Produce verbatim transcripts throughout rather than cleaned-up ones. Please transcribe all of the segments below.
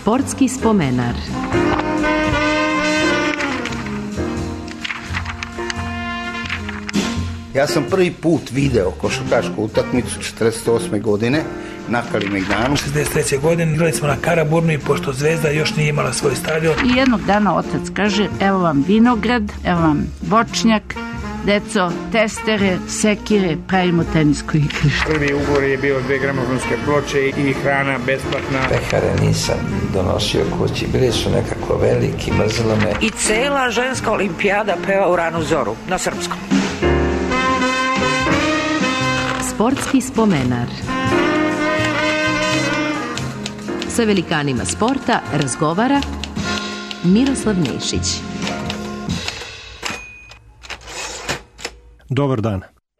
Sportski spomenar. Ja sam prvi put video košarkašku utakmicu četrdeset osme godine na Kalemegdanu. šezdeset treće godine igrali smo na Karaburmi, i pošto Zvezda još nije imala svoj stadion. I jednog dana otac kaže, evo vam vinograd, evo vam voćnjak, deco, testere, sekire, pravimo tenisko igrište. Prvi ugovor je bio dve gramofonske ploče i hrana besplatna. Pekare nisam donosio kući, bili su nekako veliki, mrzelo me. I cela ženska olimpijada peva u ranu zoru, na srpskom. Sportski spomenar. Sa velikanima sporta razgovara Miroslav Nešić. Dobar dan.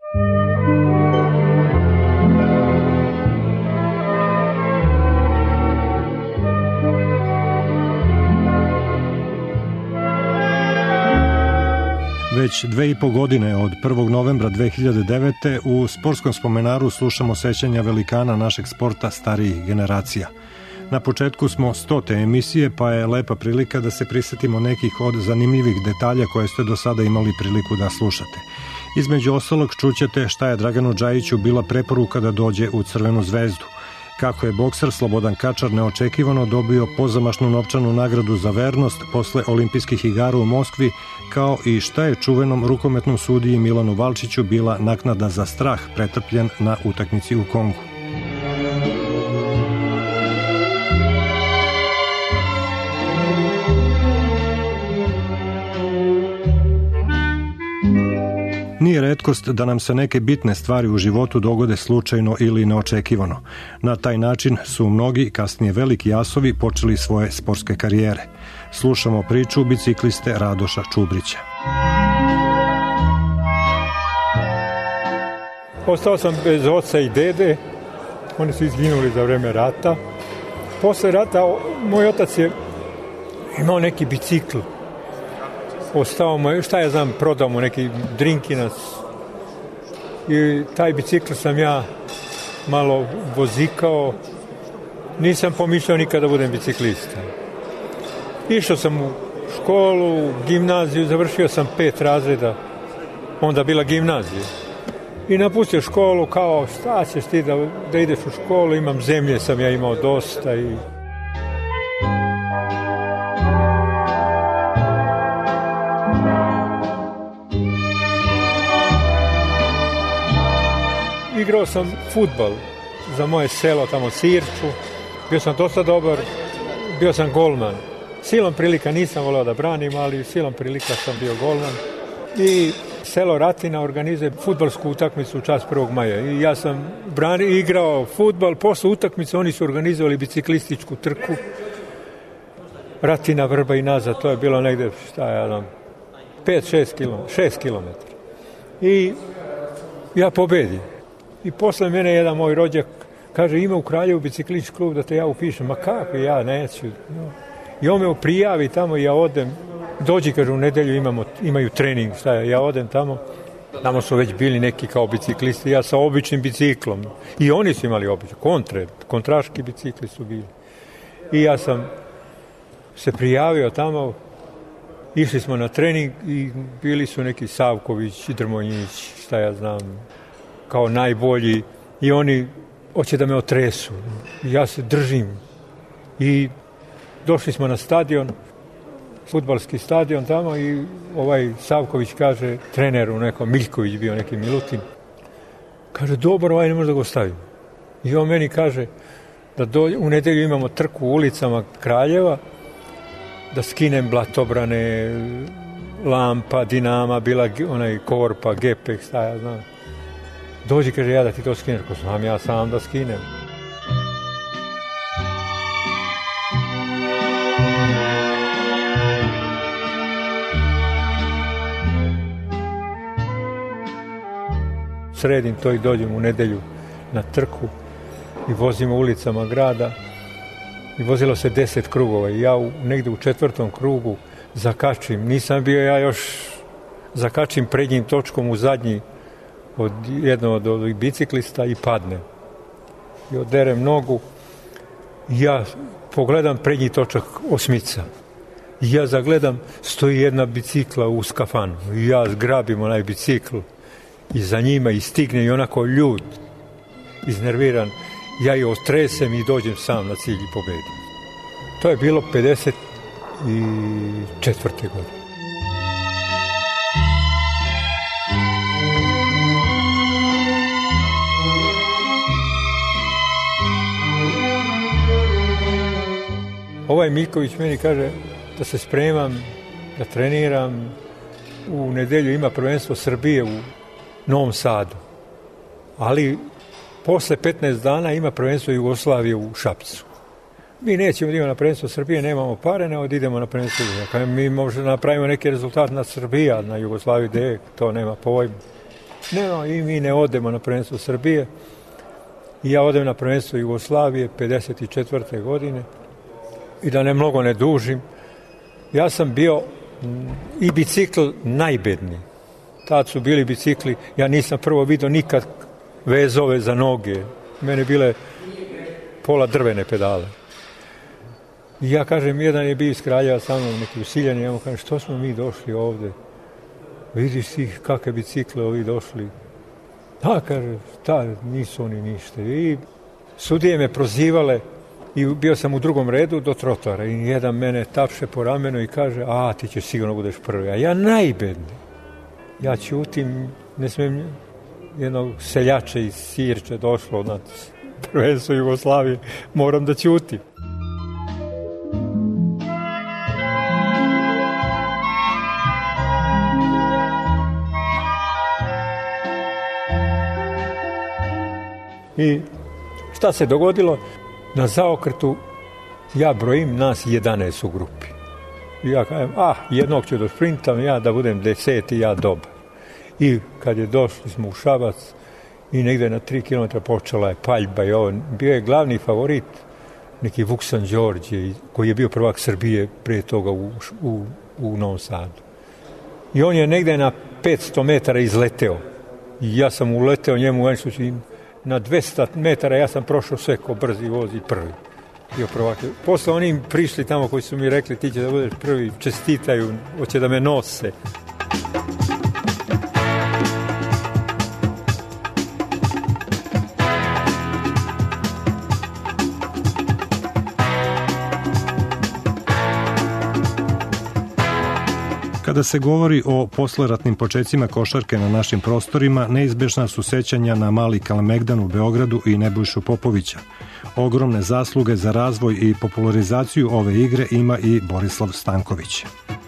Već dve i po godine od prvog novembra dve hiljade devete. u Sportskom spomenaru slušamo sećanja velikana našeg sporta starijih generacija. Na početku smo stote emisije, pa je lepa prilika da se prisetimo nekih od zanimljivih detalja koje ste do sada imali priliku da slušate. Između ostalog čućete šta je Draganu Džajiću bila preporuka da dođe u Crvenu zvezdu, kako je bokser Slobodan Kačar neočekivano dobio pozamašnu novčanu nagradu za vernost posle olimpijskih igara u Moskvi, kao i šta je čuvenom rukometnom sudiji Milanu Valčiću bila naknada za strah pretrpljen na utakmici u Kongu. Nije retkost da nam se neke bitne stvari u životu dogode slučajno ili neočekivano. Na taj način su mnogi, kasnije veliki asovi, počeli svoje sportske karijere. Slušamo priču bicikliste Radoša Čubrića. Ostao sam bez oca i dede. Oni su izginuli za vreme rata. Posle rata moj otac je imao neki bicikl. Ostao mu, šta ja znam, prodao mu neki drinkinac. I taj bicikl sam ja malo vozikao. Nisam pomišljao nikada da budem biciklista. Išao sam u školu, u gimnaziju, završio sam pet razreda, onda bila gimnazija. I napustio školu kao, šta ćeš ti da, da ideš u školu, imam zemlje, sam ja imao dosta i... Igrao sam fudbal za moje selo, tamo Sirču. Bio sam dosta dobar, bio sam golman. Silom prilika nisam voleo da branim, ali silom prilika sam bio golman. I selo Ratina organizuje fudbalsku utakmicu u čast prvog maja. I ja sam brani, igrao fudbal, posle utakmice oni su organizovali biciklističku trku. Ratina, Vrba i nazad, to je bilo negde, šta ja znam, pet šest kilometara. I ja pobedim. I posle mene jedan moj rođak kaže, ima u Kraljevu biciklistički klub da te ja upišem. Ma kako, ja neću. No. I on me prijavi tamo i ja odem. Dođi, kaže, u nedelju imamo, imaju trening. Šta ja, ja odem tamo. Tamo su već bili neki kao biciklisti. Ja sa običnim biciklom. I oni su imali običan. Kontre, kontraški bicikli su bili. I ja sam se prijavio tamo. Išli smo na trening i bili su neki Savković, Drmonjić, šta ja znam, kao najbolji. I oni hoće da me otresu. Ja se držim. I došli smo na stadion, fudbalski stadion tamo i ovaj Savković kaže, treneru nekom, Miljković bio neki Milutin, kaže, dobro, ovaj ne može da go stavim. I on meni kaže da do, u nedelju imamo trku u ulicama Kraljeva, da skinem blatobrane, Lampa, Dinama, bila onaj Korpa, Gepek, šta ja znam. Dođi, kaže, ja da ti to skinem, ko sam ja sam da skinem. Sredim to i dođem u nedelju na trku i vozimo ulicama grada i vozilo se deset krugova i ja u, negde u četvrtom krugu zakačim, nisam bio ja još, zakačim prednjim točkom u zadnji od jednog od ovih biciklista i padnem. I oderem nogu Ja pogledam prednji točak osmica. Ja zagledam, stoji jedna bicikla u skafanu. Ja zgrabim onaj bicikl i za njima i stigne i onako ljud, iznerviran. Ja je otresem i dođem sam na cilj i pobedim. To je bilo pedeset četvrte godine. Ovaj Miljković meni kaže da se spremam, da treniram. U nedelju ima prvenstvo Srbije u Novom Sadu. Ali posle petnaest dana ima prvenstvo Jugoslavije u Šapcu. Mi nećemo da idemo na prvenstvo Srbije, nemamo pare, nego da idemo na prvenstvo Jugoslavije. Mi možemo napravimo neki rezultat na Srbiji, a na Jugoslaviji gde to nema pojma. Nema, i mi ne odemo na prvenstvo Srbije. I ja odem na prvenstvo Jugoslavije pedeset četvrte godine. I da ne mnogo ne dužim, ja sam bio i bicikl najbedniji. Tad su bili bicikli, ja nisam prvo vidio nikad vezove za noge. Mene bile pola drvene pedale. I ja kažem, jedan je bio iz Kraljeva sa mnom, neki usiljeni, ja mu kažem, što smo mi došli ovde? Vidiš ti kakve bicikle ovi došli? Da, kaže, ta, nisu oni ništa. I sudije me prozivale i bio sam u drugom redu do trotoara i jedan mene tapše po ramenu i kaže, a ti ćeš sigurno budeš prvi. A ja najbedniji. Ja ćutim, ne smijem, jednog seljača iz Sirče došlo na prvenstvo Jugoslavije, moram da ćutim. I šta se dogodilo? Na zaokretu ja brojim nas jedanaest u grupi. I ja kažem, ah, jednog ću da sprintam, ja da budem deseti, ja dobar. I kad je došli smo u Šabac i negde na tri kilometra počela je paljba i ovo. Bio je glavni favorit neki Vuksan Đorđe, koji je bio prvak Srbije prije toga u, u, u Novom Sadu. I on je negde na petsto metara izleteo. I ja sam uleteo njemu i na dvesta metara ja sam prošao sve ko brzi voz i prvi. Bio prvak. Posle oni prišli tamo koji su mi rekli ti će da budeš prvi, čestitaju, hoće da me nose. Kada se govori o posleratnim počecima košarke na našim prostorima, neizbežna su sećanja na Mali Kalemegdan u Beogradu i Nebojšu Popovića. Ogromne zasluge za razvoj i popularizaciju ove igre ima i Borislav Stanković.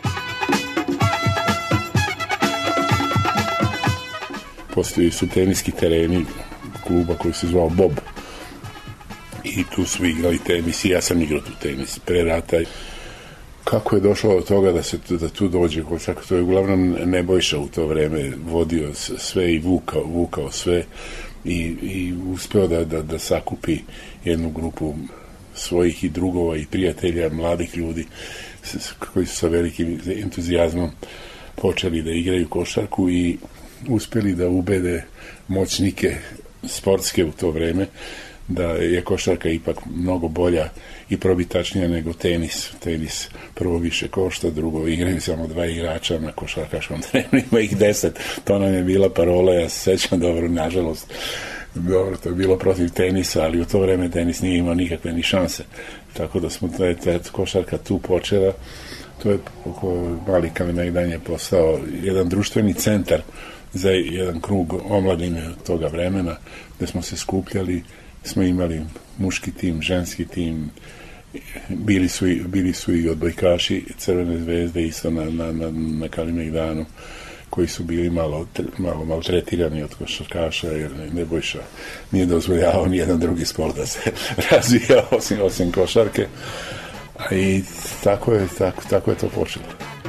Postoji su teniski tereni kluba koji se zvao Bob. I tu su igrali tenis i ja sam igrao tu tenis pre rata. Kako je došlo do toga da se da tu dođe košarka? To je uglavnom Nebojša u to vreme vodio sve i vukao, vukao sve i, i uspeo da, da, da sakupi jednu grupu svojih i drugova i prijatelja, mladih ljudi koji su sa velikim entuzijazmom počeli da igraju košarku i uspeli da ubede moćnike sportske u to vreme da je košarka ipak mnogo bolja i probitačnija nego tenis. Tenis prvo više košta, drugo igraju samo dva igrača na košarkaškom terenu, ima ih deset. To nam je bila parola, ja se sećam dobro, nažalost. Dobro, to je bilo protiv tenisa, ali u to vreme tenis nije imao nikakve ni šanse. Tako da smo ta košarka tu počela. To je Mali Kalemegdan je postao jedan društveni centar za jedan krug omladine toga vremena, gde smo se skupljali, smo imali muški tim, ženski tim, bili su i, bili su i odbojkaši Crvene zvezde isto na, na, na, na Kalemegdanu, koji su bili malo, malo maltretirani od košarkaša, jer Nebojša nije dozvoljavao ni jedan drugi sport da se razvija osim, osim košarke. I tako je, tako, tako je to počelo.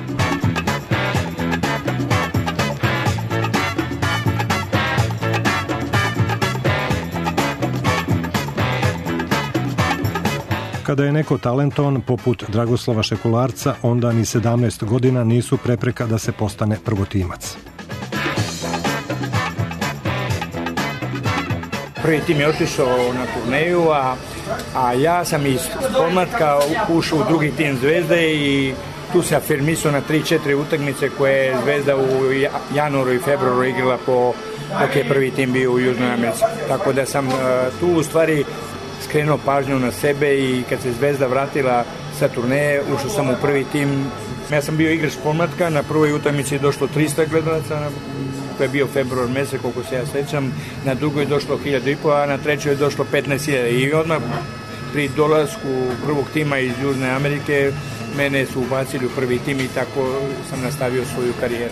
Kada je neko talentovan poput Dragoslava Šekularca, onda ni sedamnaest godina nisu prepreka da se postane prvotimac. Prvi tim je otišao na turneju, a, a ja sam iz podmlatka ušao u drugi tim Zvezde i tu se afirmisao na tri četiri utakmice koje je Zvezda u januaru i februaru igrala po, dok je prvi tim bio u Južnoj Americi. Tako da sam uh, tu u stvari skrenuo pažnju na sebe i kad se Zvezda vratila sa turneje, ušao sam u prvi tim. Ja sam bio igrač podmlatka, na prvoj utakmici je došlo trista gledalaca, to je bio februar mesec, koliko se ja sećam, na drugoj je došlo hiljadu i po, a na trećoj je došlo petnaest hiljada. I odmah pri dolasku prvog tima iz Južne Amerike mene su ubacili u prvi tim i tako sam nastavio svoju karijeru.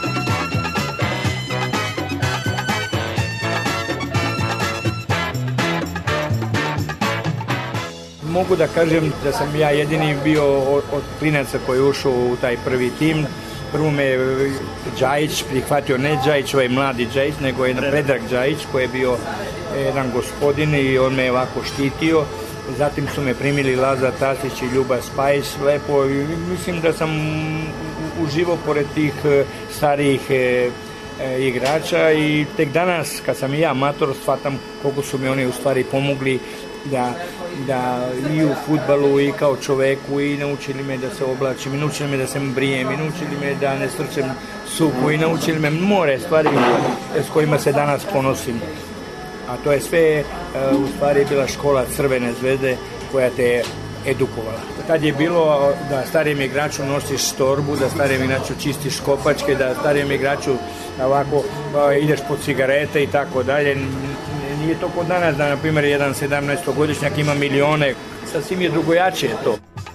Mogu da kažem da sam ja jedini bio od klinaca koji je ušao u taj prvi tim. Prvo me Džajić prihvatio, ne Džajić, ovaj mladi Džajić, nego jedan Predrag Džajić koji je bio jedan gospodin i on me ovako štitio. Zatim su me primili Lazar Tasić i Ljuba Spajić lepo i mislim da sam uživao pored tih starijih e, e, igrača i tek danas kad sam i ja amator shvatam koliko su mi oni u stvari pomogli da, da i u fudbalu i kao čoveku i naučili me da se oblačim i naučili me da se brijem i naučili me da ne strčem supu i naučili me more stvari s kojima se danas ponosim. A to je sve u stvari bila škola Crvene Zvezde koja te je edukovala. Tad je bilo da starijem igraču nosiš torbu, da starijem igraču čistiš kopačke, da starijem igraču ovako ideš po cigarete i tako dalje. Nije to kod danas da, na primjer, jedan sedamnaestogodišnjak ima milione. Sasvim je drugojačije to.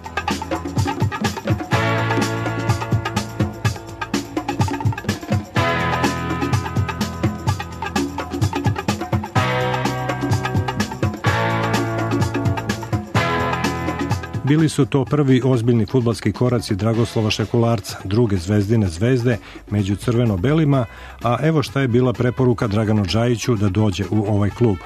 Bili su to prvi ozbiljni fudbalski koraci Dragoslava Šekularca, druge Zvezdine zvezde među crveno-belima, a evo šta je bila preporuka Draganu Džajiću da dođe u ovaj klub.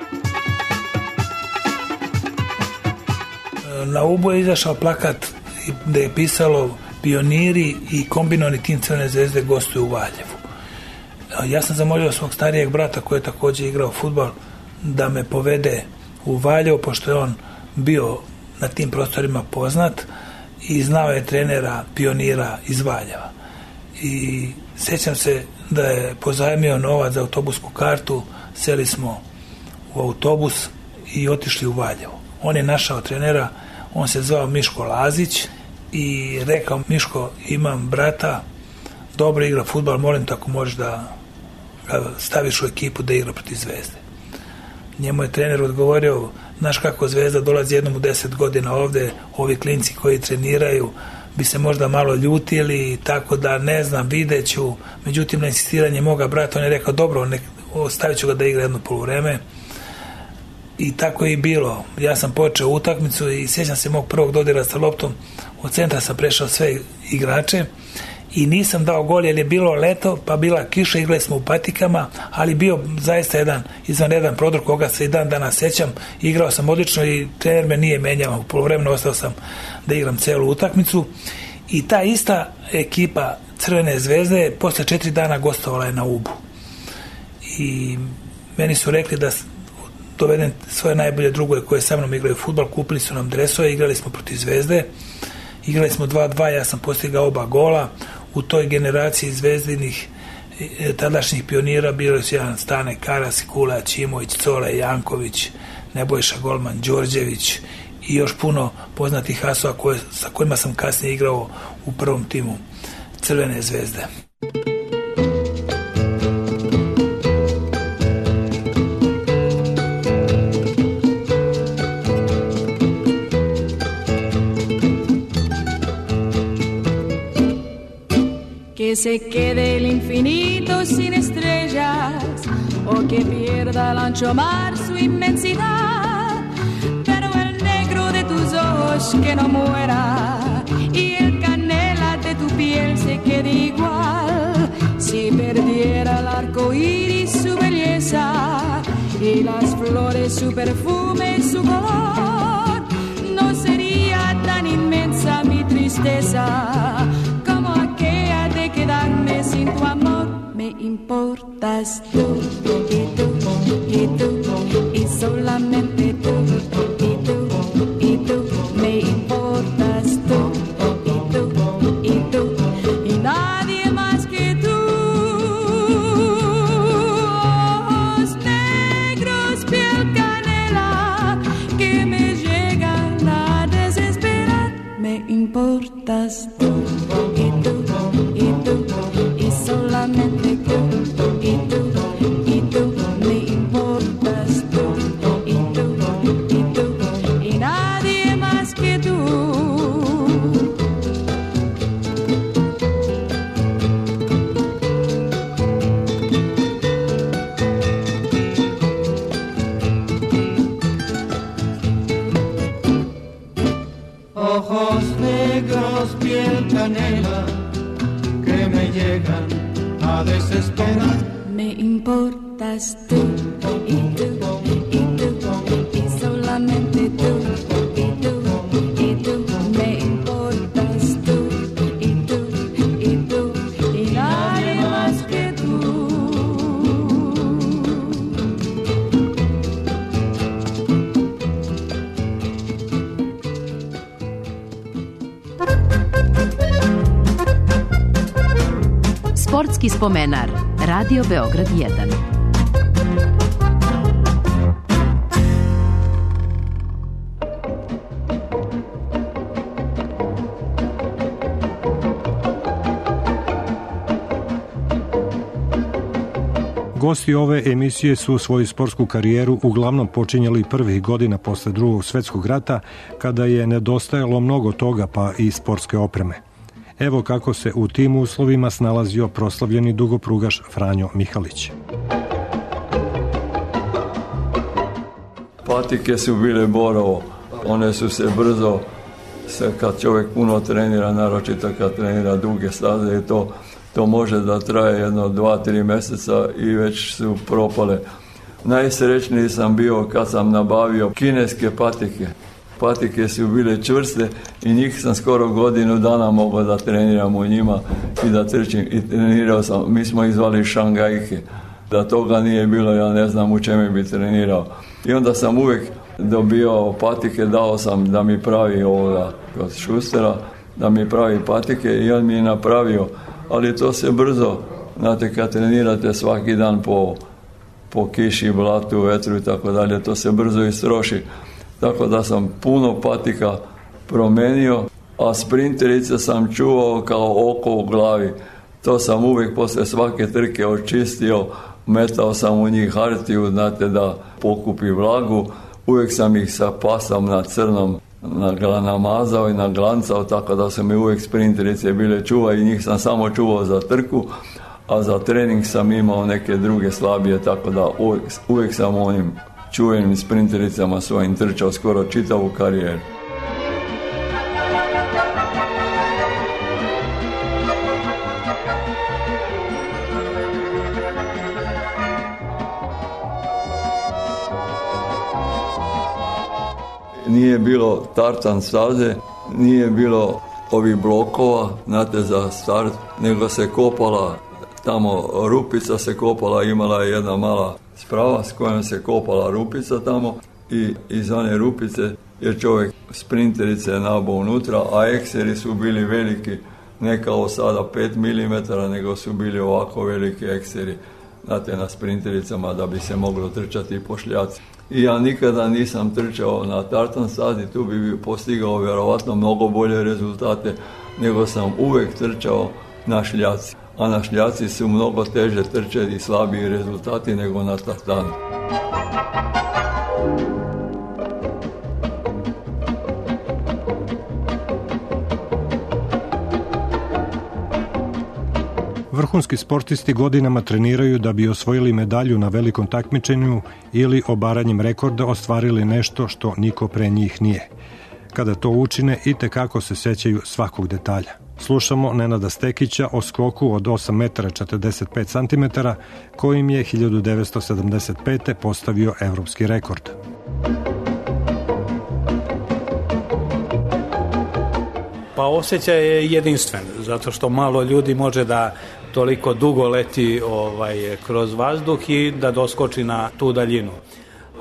Na Ubu je izašao plakat gde je pisalo pioniri i kombinovani tim Crvene Zvezde gostuju u Valjevu. Ja sam zamolio svog starijeg brata koji je također igrao fudbal da me povede u Valjevo, pošto je on bio na tim prostorima poznat i znao je trenera pionira iz Valjeva. I sjećam se da je pozajmio novac za autobusku kartu, seli smo u autobus i otišli u Valjevo. On je našao trenera, on se zvao Miško Lazić i rekao: Miško, imam brata, dobro igra fudbal, molim te ako možeš da ga staviš u ekipu da igra protiv Zvezde. Njemu je trener odgovorio: znaš kako Zvezda dolazi jednom u deset godina ovde, ovi klinci koji treniraju bi se možda malo ljutili, tako da ne znam, vidjet ću. Međutim, na insistiranje moga brata on je rekao: dobro, nek, ostavit ću ga da igra jedno poluvreme. I tako je i bilo. Ja sam počeo utakmicu i sjećam se mog prvog dodira sa loptom. Od centra sam prešao sve igrače i nisam dao gol jer je bilo leto, pa bila kiša, igrali smo u patikama, ali bio zaista jedan izvanredan prodor koga se i dan danas sećam. Igrao sam odlično i trener me nije menjao. U poluvremenu ostao sam da igram celu utakmicu i ta ista ekipa Crvene Zvezde posle četiri dana gostovala je na Ubu. I meni su rekli da dovedem svoje najbolje drugove koje sa mnom igraju fudbal, kupili su nam dresove, igrali smo protiv Zvezde, igrali smo dva dva, ja sam postigao oba gola. U toj generaciji zvezdinih tadašnjih pionira bili su jedan Stane Karas, Kula Ćimović, Cole Janković, Nebojša Golman, Đorđević i još puno poznatih asova koje, sa kojima sam kasnije igrao u prvom timu Crvene Zvezde. Que se quede el infinito sin estrellas o que pierda el ancho mar su inmensidad, pero el negro de tus ojos que no muera y el canela de tu piel se quede igual. Si perdiera el arco iris su belleza y las flores su perfume, su color, no sería tan inmensa mi tristeza como aquella de quedarme sin tu amor. Me importas tú y tú y tú solamente tú, y tú, y tú, me importas tú, y tú, y tú, y nadie más que tú. Ojos negros, piel canela, que me llegan a desesperar. Me importas tú, y tú, y tú, y solamente tú, y tú, y tú, me importas tú, y tú, y tú, y nadie más que tú. Ojos negros, piel canela, que me llegan a desesperar. Me importas tú, y tú, y tú, y solamente tú, y tú, y tú, me importas tú, y tú, y tú, y nadie más que tú. Sportski spomenar. Radio Beograd jedan. Gosti ove emisije su svoju sportsku karijeru uglavnom počinjali prvih godina posle Drugog svjetskog rata, kada je nedostajalo mnogo toga, pa i sportske opreme. Evo kako se u tim uslovima snalazio proslavljeni dugoprugaš Franjo Mihalić. Patike su bile Borovo, one su se brzo, se kad čovjek puno trenira, naročito kad trenira duge staze, to, to može da traje jedno dva, tri mjeseca i već su propale. Najsrećniji sam bio kad sam nabavio kineske patike. Patike su bile čvrste i njih sam skoro godinu dana mogao da treniram u njima i da trčim. I trenirao sam, mi smo ih zvali šangajke. Da toga nije bilo, ja ne znam u čemu bi trenirao. I onda sam uvijek dobio patike, dao sam da mi pravi ovoga kod Šustera, da mi pravi patike i on mi je napravio. Ali to se brzo, znate, kad trenirate svaki dan po, po kiši, blatu, vetru i tako dalje, to se brzo istroši. Tako da sam puno patika promenio, a sprinterice sam čuvao kao oko u glavi. To sam uvijek posle svake trke očistio, metao sam u njih hartiju, znate, da pokupi vlagu. Uvijek sam ih sa pasom na crnom namazao i naglancao, tako da su mi uvijek sprinterice bile čuva i njih sam samo čuvao za trku, a za trening sam imao neke druge slabije, tako da uvijek, uvijek sam onim čuvenim sprintericama svojim trčao skoro čitavu karijeru. Nije bilo tartan staze, nije bilo ovih blokova, znate, za start, nego se kopala, tamo rupica se kopala, imala je jedna mala sprava s kojom se kopala rupica tamo i iz one rupice je čovjek sprinterice nabao unutra, a ekseri su bili veliki, ne kao sada pet milimetara, nego su bili ovako veliki ekseri, znate, na sprintericama da bi se moglo trčati po šljaci. I ja nikada nisam trčao na tartan stazi, tu bi postigao vjerovatno mnogo bolje rezultate, nego sam uvijek trčao na šljaci. A na šljaci su mnogo teže trče i slabiji rezultati nego na tartanu. Vrhunski sportisti godinama treniraju da bi osvojili medalju na velikom takmičenju ili obaranjem rekorda ostvarili nešto što niko pre njih nije. Kada to učine, i tekako se sećaju svakog detalja. Slušamo Nenada Stekića o skoku od osam metara četrdeset pet centimetara, kojim je hiljadu devetsto sedamdeset pete postavio evropski rekord. Pa osjećaj je jedinstven, zato što malo ljudi može da toliko dugo leti ovaj, kroz vazduh i da doskoči na tu daljinu.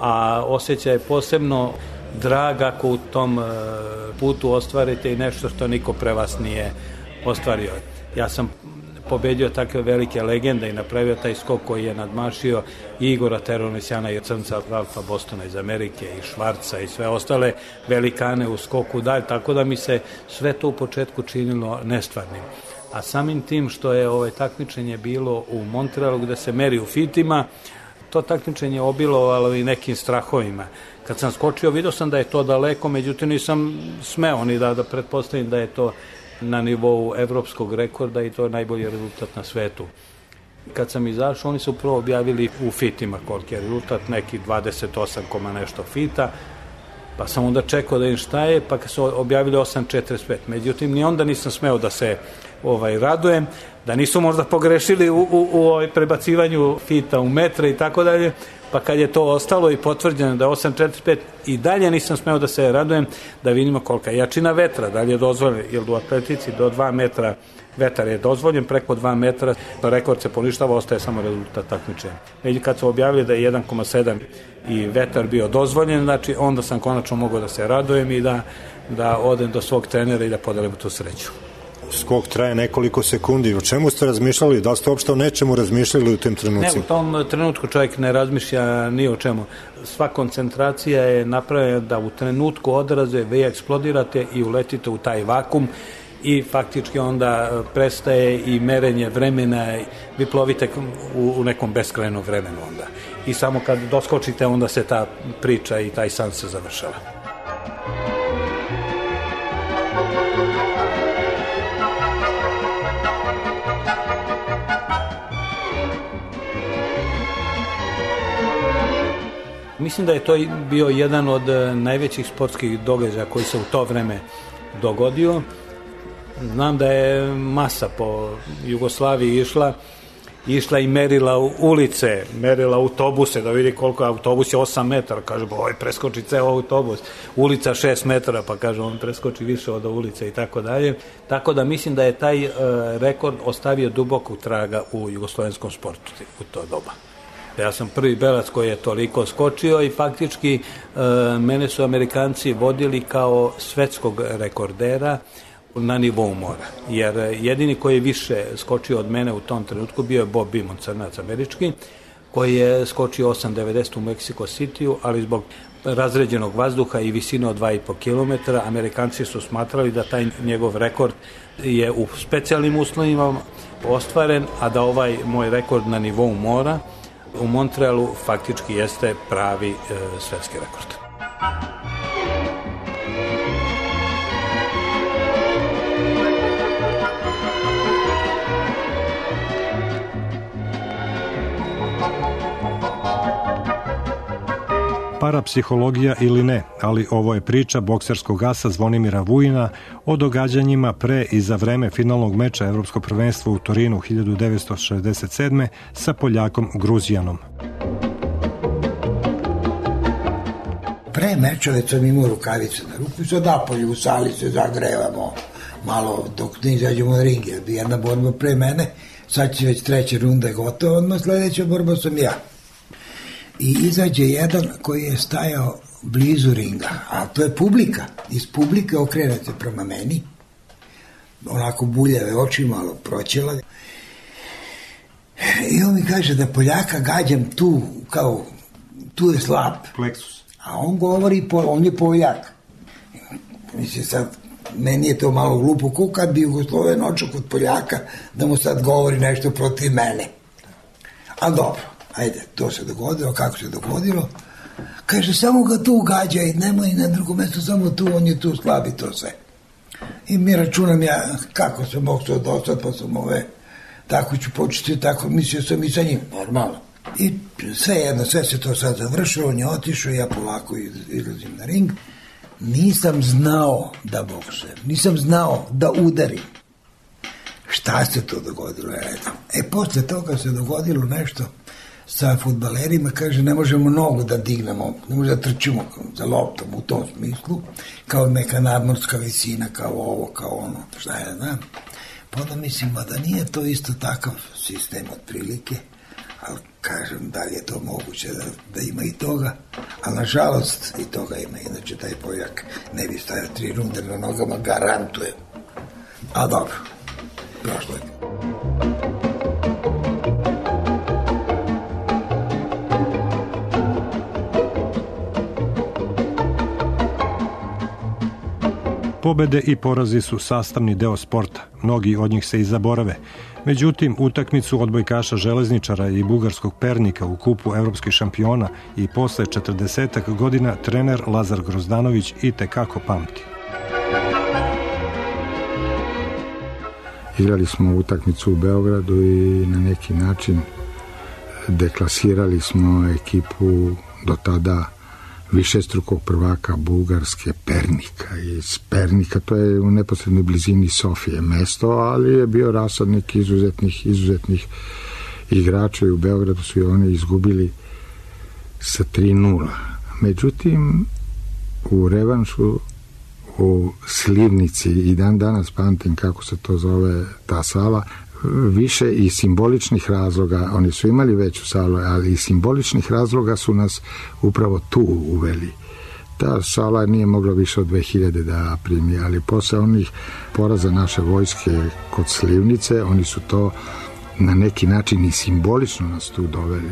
a osjećaj je posebno drag ako u tom putu ostvarite i nešto što niko pre vas nije ostvario. Ja sam pobedio takve velike legende i napravio taj skok koji je nadmašio i Igora Teronesjana i Crnca Ralfa Bostona iz Amerike i Švarca i sve ostale velikane u skoku dalje, tako da mi se sve to u početku činilo nestvarnim. A samim tim što je ovaj takmičenje bilo u Montrealu gde se meri u fitima, to takmičenje obilovalo i nekim strahovima. Kad sam skočio, vidio sam da je to daleko, međutim nisam smeo ni da, da pretpostavim da je to na nivou evropskog rekorda i to je najbolji rezultat na svetu. Kad sam izašao, oni su prvo objavili u fitima koliki je rezultat, neki dvadeset osam koma nešto fita, pa sam onda čekao da im šta je, pa kad su objavili osam četrdeset pet. Međutim, ni onda nisam smeo da se ovaj, radujem, da nisu možda pogrešili u, u, u ovaj prebacivanju fita u metre i tako dalje, pa kad je to ostalo i potvrđeno da je osam četrdeset pet, i dalje nisam smeo da se radujem da vidimo kolika je jačina vetra, da li je dozvoljeno, jer u atletici do dva metra vetar je dozvoljen, preko dva metra rekord se poništava, ostaje samo rezultat takmičenja. Međutim, kad su objavili da je jedan zarez sedam i vetar bio dozvoljen, znači onda sam konačno mogao da se radujem i da, da odem do svog trenera i da podelim tu sreću. Skok traje nekoliko sekundi. O čemu ste razmišljali? Da li ste uopšte o nečemu razmišljali u tim trenucima? Ne, u tom trenutku čovjek ne razmišlja ni o čemu. Sva koncentracija je napravljena da u trenutku odraze vi eksplodirate i uletite u taj vakum i faktički onda prestaje i merenje vremena, vi plovite u, u nekom beskrajnom vremenu onda. I samo kad doskočite, onda se ta priča i taj san se završava. Mislim da je to bio jedan od najvećih sportskih događaja koji se u to vreme dogodio. Znam da je masa po Jugoslaviji išla, išla i merila ulice, merila autobuse, da vidi koliko je autobus je osam metara, kaže, oj, preskoči ceo autobus, ulica šest metara, pa kaže, on preskoči više od ulice i tako dalje. Tako da mislim da je taj uh, rekord ostavio duboku traga u jugoslovenskom sportu u to doba. Ja sam prvi belac koji je toliko skočio i faktički e, mene su Amerikanci vodili kao svetskog rekordera na nivou mora. Jer jedini koji je više skočio od mene u tom trenutku bio je Bob Beamon, crnac američki, koji je skočio osam devedeset u Mexico Cityu, ali zbog razređenog vazduha i visine od dva i po kilometra, Amerikanci su smatrali da taj njegov rekord je u specijalnim uslovima ostvaren, a da ovaj moj rekord na nivou mora u Montrealu faktički jeste pravi e, svetski rekord. Parapsihologija ili ne, ali ovo je priča bokserskog asa Zvonimira Vujina o događanjima pre i za vreme finalnog meča Evropskog prvenstva u Torinu hiljadu devetsto šezdeset sedme sa Poljakom Gruzijanom. Pre meča već sam imao rukavice na ruku i sad napolje u sali se zagrevamo malo dok ne izađemo na ring, jer bi jedna borba pre mene, sad će već treća runda je gotova, odmah sledeća borba sam ja. I izađe jedan koji je stajao blizu ringa, a to je publika. Iz publike okrene se prema meni, onako buljave oči, malo proćela. I on mi kaže da Poljaka gađam tu, kao, tu je slab. Pleksus. A on govori, on je Poljak. Mislim, sad, meni je to malo glupo, ko kad bi Jugosloven očeo kod Poljaka, da mu sad govori nešto protiv mene. Ali dobro. Ajde, to se dogodilo, kako se dogodilo. Kaže, samo ga tu gađaj, nemoj na drugo mesto, samo tu, on je tu slab i to sve. I mi računam ja, kako sam mogu se odostati, pa sam ove, tako ću početi, tako, mislio sam i sa njim, normalno. I sve jedno, sve se to sad završilo, on je otišao, ja polako izlazim na ring. Nisam znao da boksujem, nisam znao da udarim. Šta se to dogodilo, ja ne znam. E, posle toga se dogodilo nešto sa fudbalerima, kaže, ne možemo nogu da dignemo, ne možemo da trčimo za loptom u tom smislu, kao neka nadmorska visina, kao ovo, kao ono, šta ja znam. Pa onda mislim, da nije to isto takav sistem otprilike, ali kažem, da li je to moguće da, da ima i toga, ali nažalost i toga ima, inače taj Poljak ne bi stajao tri runde na nogama, garantujem. A dobro, prošlo je. Pobede i porazi su sastavni deo sporta, mnogi od njih se i zaborave. Međutim, utakmicu odbojkaša Železničara i bugarskog Pernika u kupu evropskih šampiona i posle četrdesetak godina trener Lazar Grozdanović i tekako pamti. Igrali smo utakmicu u Beogradu i na neki način deklasirali smo ekipu do tada višestrukog prvaka Bugarske Pernika. Iz Pernika, to je u neposrednoj blizini Sofije mesto, ali je bio rasadnik izuzetnih, izuzetnih igrača i u Beogradu su i oni izgubili sa tri nula. Međutim, u revanšu u Slivnici, i dan danas pamtim kako se to zove ta sala, više i simboličnih razloga, oni su imali veću salu, ali i simboličnih razloga su nas upravo tu uveli. Ta sala nije mogla više od dve hiljade da primi, ali posle onih poraza naše vojske kod Slivnice, oni su to na neki način i simbolično nas tu doveli.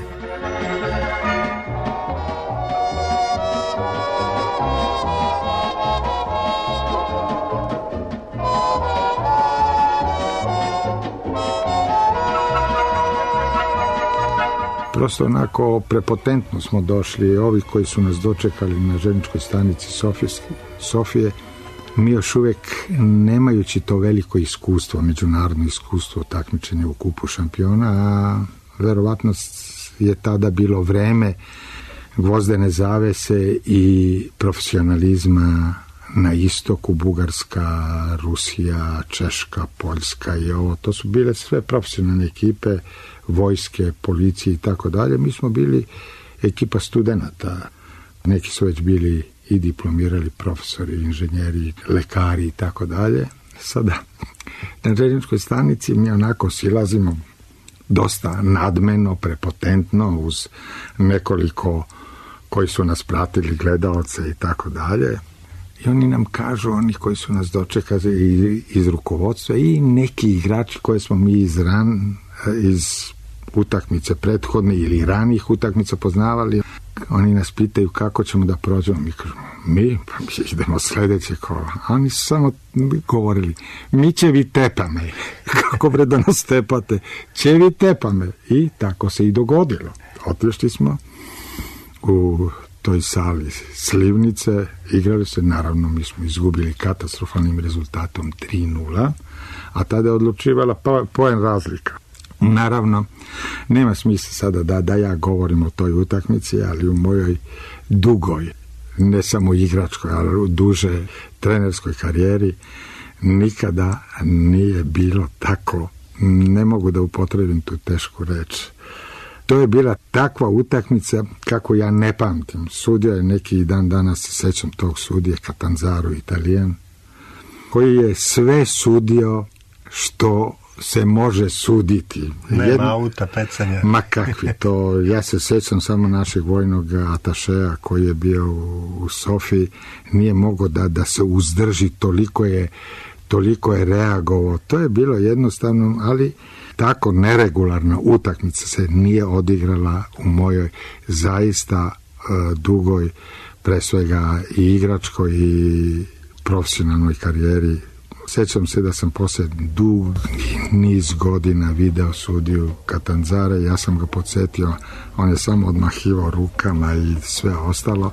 Prosto onako prepotentno smo došli, ovi koji su nas dočekali na željezničkoj stanici Sofije, mi još uvek nemajući to veliko iskustvo, međunarodno iskustvo takmičenja u kupu šampiona, a verovatno je tada bilo vreme gvozdene zavese i profesionalizma na istoku, Bugarska, Rusija, Češka, Poljska i ovo, to su bile sve profesionalne ekipe, vojske, policije i tako dalje. Mi smo bili ekipa studenata. Neki su već bili i diplomirali profesori, inženjeri, lekari i tako dalje. Sada, na željezničkoj stanici mi onako silazimo dosta nadmeno, prepotentno, uz nekoliko koji su nas pratili, gledaoce i tako dalje. I oni nam kažu, oni koji su nas dočekali iz rukovodstva i neki igrači koje smo mi iz ran, iz utakmice prethodne ili ranih utakmica poznavali, oni nas pitaju kako ćemo da prođemo. Mi kažemo, mi, pa mi idemo sledeće kola. A oni su samo govorili, mi će vi tepame. Kako bre da nas tepate? Će vi tepame. I tako se i dogodilo. Otišli smo u toj sali Slivnice, igrali se, naravno mi smo izgubili katastrofalnim rezultatom tri nula, a tada je odlučivala poen razlika. Naravno, nema smisla sada da, da ja govorim o toj utakmici, ali u mojoj dugoj, ne samo igračkoj, ali u duže trenerskoj karijeri nikada nije bilo tako, ne mogu da upotrebim tu tešku reč. To je bila takva utakmica kako ja ne pamtim. Sudio je neki dan danas, se sećam tog sudije, Catanzaro, Italijan, koji je sve sudio što se može suditi. Nema Jedno, auta, pecanja. Ma kakvi to, ja se sećam samo našeg vojnog atašeja koji je bio u, u Sofiji, nije mogao da, da se uzdrži, toliko je, toliko je reagovao. To je bilo jednostavno, ali tako neregularna utakmica se nije odigrala u mojoj zaista uh, dugoj, pre svega i igračkoj i profesionalnoj karijeri. Sećam se da sam posle dug niz godina video sudiju Catanzara i ja sam ga podsjetio, on je samo odmahivao rukama i sve ostalo.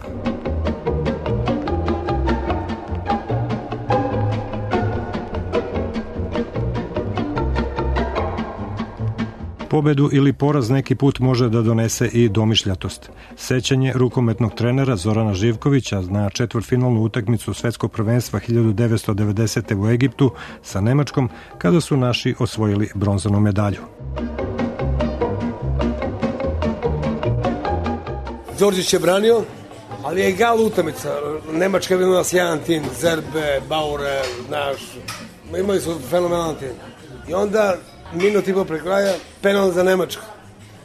Pobedu ili poraz neki put može da donese i domišljatost. Sećanje rukometnog trenera Zorana Živkovića na četvrtfinalnu utakmicu svetskog prvenstva hiljadu devetsto devedesete. u Egiptu sa Nemačkom, kada su naši osvojili bronzanu medalju. Đorđić je branio, ali je egal utakmica. Nemačka je imala sjajan tim, Zerbe, Bauer, naš, imali su fenomenalan tim. I onda minut i po pre kraja, penal za Nemačku.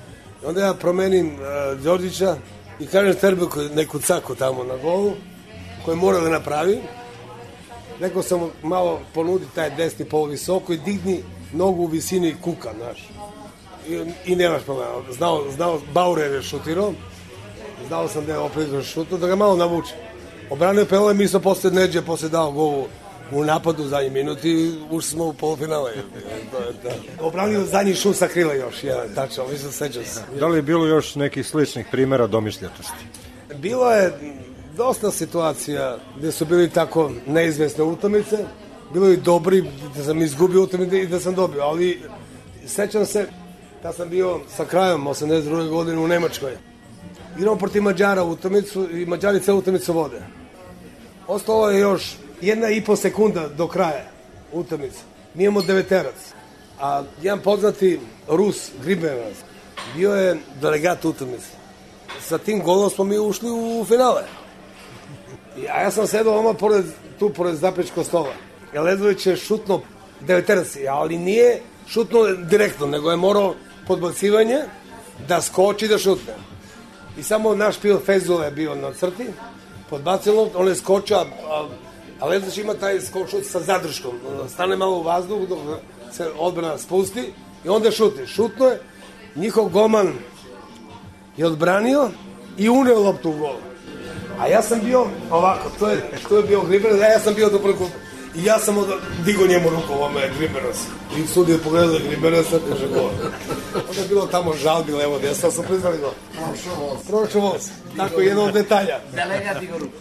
Onda ja promenim uh, Đorđića i kažem Terbeku neku caku tamo na golu, koju mora da napravi. Rekao sam mu malo ponudi taj desni polo visoko i digni nogu u visini kuka, znaš. I, i nemaš problema. Znao, znao, Bauer je šutirao, znao sam da je opredno šutirao, da ga malo navuče. Obranio penale, mi smo posle Neđe, posle dao golu u napadu u zadnji minut i ušli smo u polufinale. Obranio zadnji šut sa krila još, jedan, tačno, mislim, sećam se. Da li je bilo još nekih sličnih primjera domišljatosti? Bilo je dosta situacija gde su bili tako neizvesne utakmice, bilo je dobri da sam izgubio utakmice i da sam dobio, ali sećam se da sam bio sa krajem osamdeset druge godine u Nemačkoj. Igramo protiv Mađara utakmicu i Mađari celu utakmicu vode. Ostalo je još jedna i po sekunda do kraja utakmice. Mi imamo deveterac, a jedan poznati Rus, Gribevac, bio je delegat utakmice. Sa tim golom smo mi ušli u finale. A ja sam sedao oma pored, tu pored zapečkog stola. Ledović je šutno deveterac, ali nije šutno direktno, nego je morao podbacivanje da skoči da šutne. I samo naš pil Fezula je bio na crti, podbacilo, on je skočio, a, a Ledović ima taj skočut sa zadrškom. Stane malo u vazduh dok se odbrana spusti i onda šuti. Šutno je, njihov golman je odbranio i uneo loptu u gol. A ja sam bio ovako, to je, to je bio Griberas, a ja sam bio do preko. I ja sam digao njemu ruku, ovome je Griberas. I sudije pogledali Griberasa, kaže gol. Onda je bilo tamo žalbi, levo, desno, sam priznali gol. Prošao voz. Tako je jedno od detalja. Delegat digao ruku.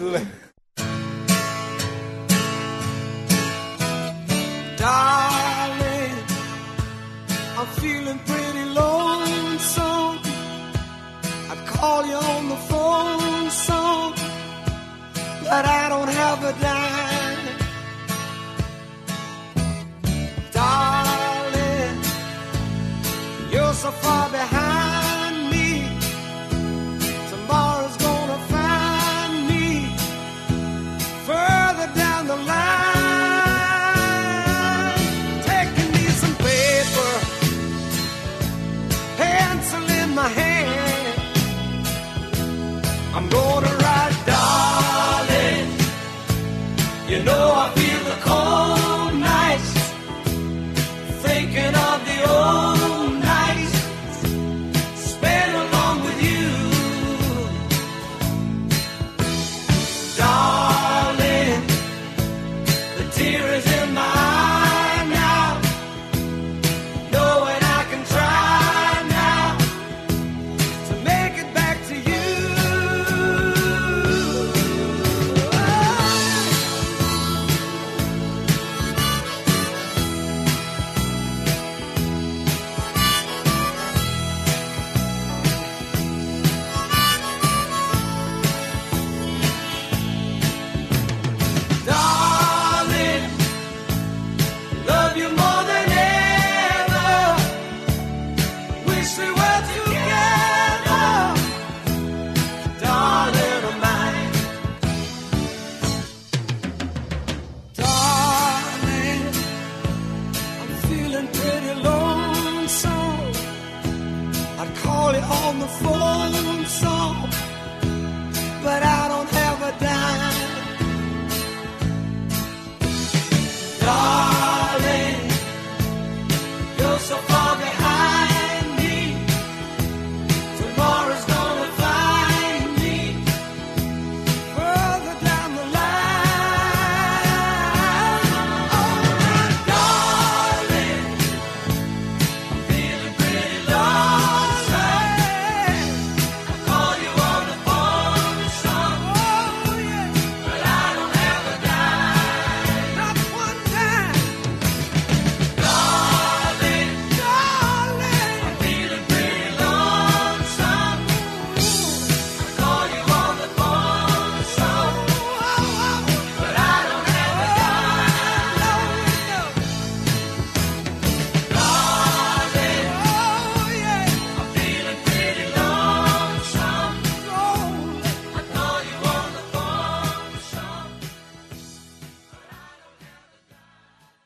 Darling, I'm feeling pretty lonesome. I'd call you on the phone some, but I don't have a dime. Darling, you're so far behind me. Tomorrow's gonna find me further down the line. My hand, I'm gonna ride, darling. You know I feel the cold nights, thinking of the old nights spent along with you, darling. The tear is in my eye now, knowing I can try. On the phone song, but I don't have a dime. Darling, you're so far behind me. Tomorrow's gonna find me further down the line. Oh, my darling, I'm feeling pretty low.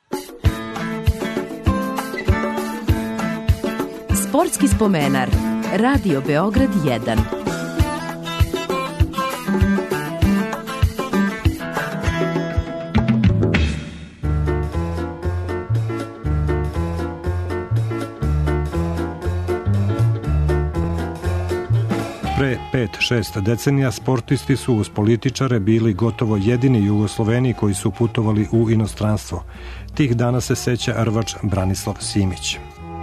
Sportski spomenar. Radio Beograd jedan. Pre pet šest decenija sportisti su uz političare bili gotovo jedini Jugosloveni koji su putovali u inostranstvo. Tih dana se seća rvač Branislav Simić.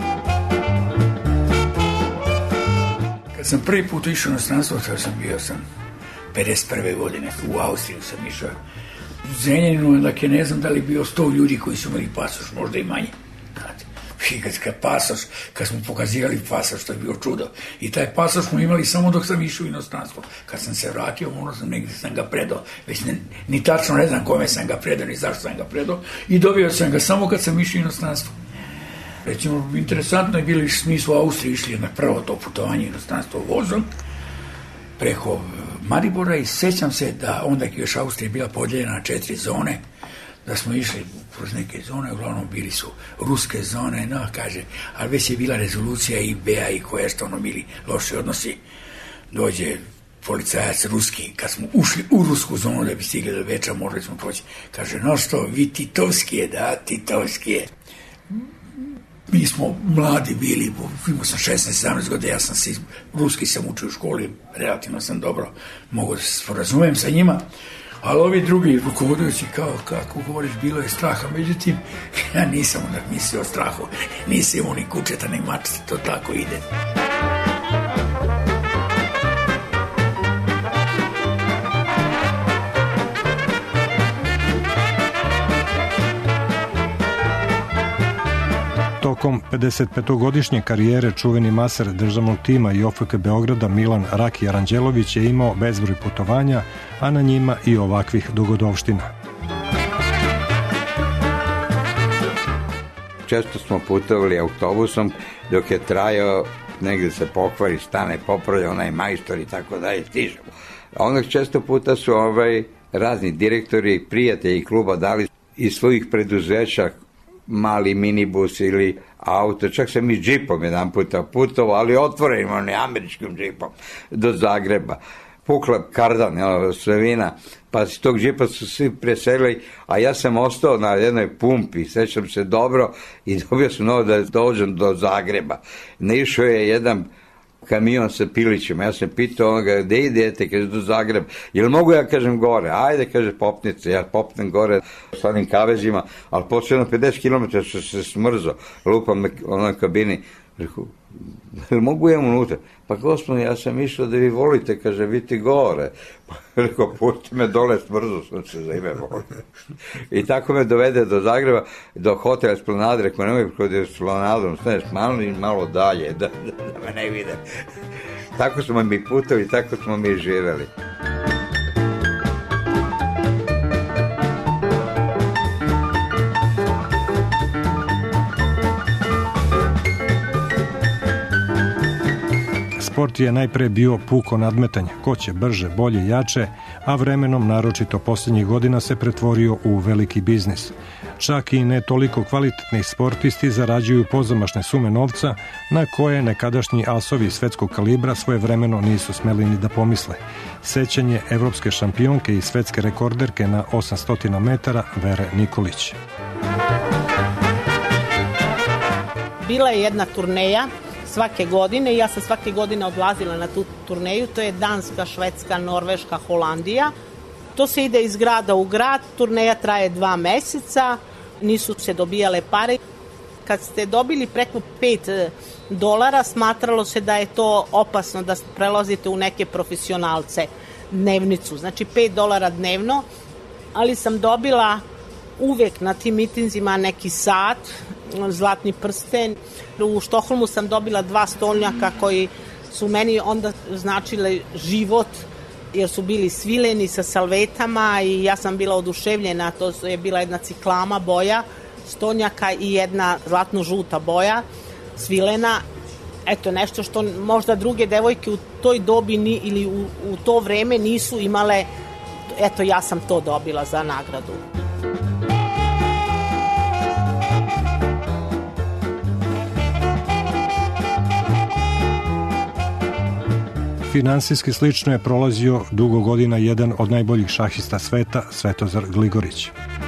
Kad sam prvi put išao u inostranstvo, to sam bio sam pedeset prve godine. U Austriju sam išao. U Zrenjaninu, dakle, ne znam da li bio sto ljudi koji su imali pasoš, možda i manje. I kad, kad pasoš, kad smo pokazivali pasoš, to je bio čudo. I taj pasoš smo imali samo dok sam išao u inostranstvo. Kad sam se vratio, možda sam negdje sam ga predao. Već ne, ni tačno ne znam kome sam ga predao, ni zašto sam ga predao. I dobio sam ga samo kad sam išao u inostranstvo. Recimo, interesantno je bilo, mi smo u Austriji išli na prvo to putovanje inostranstvo vozom preko Maribora i sećam se da onda je još Austrija bila podijeljena na četiri zone, da smo išli kroz neke zone, uglavnom bili su ruske zone, no, kaže, ali već je bila rezolucija i be a i koja što ono bili loši odnosi. Dođe policajac ruski, kad smo ušli u rusku zonu da bi stigli do Beča, morali smo proći. Kaže, no što, vi Titovskije, da, Titovskije. Mi smo mladi bili, imao sam šesnaest sedamnaest godina, ja sam se, ruski sam učio u školi, relativno sam dobro mogu da se sporazumijem sa njima, ali ovi drugi rukovodeći kao, kako govoriš, bilo je straha, međutim, ja nisam onak mislio o strahu, nisam imao ni kučeta, ni mačeta, to tako ide. Tokom pedesetpetogodišnje karijere čuveni maser državnog tima i O F K Beograda Milan Raki Aranđelović je imao bezbroj putovanja, a na njima i ovakvih dogodovština. Često smo putovali autobusom dok je trajao, negdje se pokvari, stane, popravlja onaj majstor i tako dalje, stižemo. A onda često puta su ovaj, razni direktori, prijatelji kluba dali iz svojih preduzeća mali minibus ili auto, čak sam i džipom jedan puta putovao, ali otvorenim, ne američkim džipom, do Zagreba. Pukla kardan, svevina, pa s tog džipa su svi preselili, a ja sam ostao na jednoj pumpi, sećam se dobro, i dobio sam novo da dođem do Zagreba. Naišao je jedan kamion sa pilićima, ja sam pitao onoga, gde idete, kaže, do Zagreba, jel mogu ja, kažem, gore, ajde, kaže, popnice, ja popnem gore s onim kavezima, ali posle jedno pedeset kilometara što se smrzo, lupam na onoj kabini, rekao, jel mogu ja unutra? Pa gospodine, ja sam išao da vi volite, kaže, biti gore. Pa rekao, pusti me dole, smrzo sam se za ime volim. I tako me dovede do Zagreba, do hotela Esplanade, rekao, nemoj kod Esplanadom, staneš malo i malo dalje, da, da, da me ne vide. Tako smo mi putovi, tako smo mi živeli. Sport je najpre bio puko nadmetanje, ko će brže, bolje, jače, a vremenom, naročito posljednjih godina, se pretvorio u veliki biznis. Čak i ne toliko kvalitetni sportisti zarađuju pozamašne sume novca na koje nekadašnji asovi svetskog kalibra svoje vremeno nisu smeli ni da pomisle. Sećanje evropske šampionke i svetske rekorderke na osamsto metara Vere Nikolić. Bila je jedna turneja svake godine i ja sam svake godine odlazila na tu turneju. To je Danska, Švedska, Norveška, Holandija. To se ide iz grada u grad, turneja traje dva meseca, nisu se dobijale pare. Kad ste dobili preko pet dolara, smatralo se da je to opasno da prelazite u neke profesionalce dnevnicu. Znači pet dolara dnevno, ali sam dobila uvek na tim mitinzima neki sat, zlatni prsten. U Štokholmu sam dobila dva stolnjaka koji su meni onda značile život, jer su bili svileni sa salvetama i ja sam bila oduševljena. To je bila jedna ciklama boja stolnjaka i jedna zlatno-žuta boja svilena. Eto, nešto što možda druge devojke u toj dobi ni, ili u, u to vreme nisu imale. Eto, ja sam to dobila za nagradu. Finansijski slično je prolazio dugo godina jedan od najboljih šahista sveta, Svetozar Gligorić.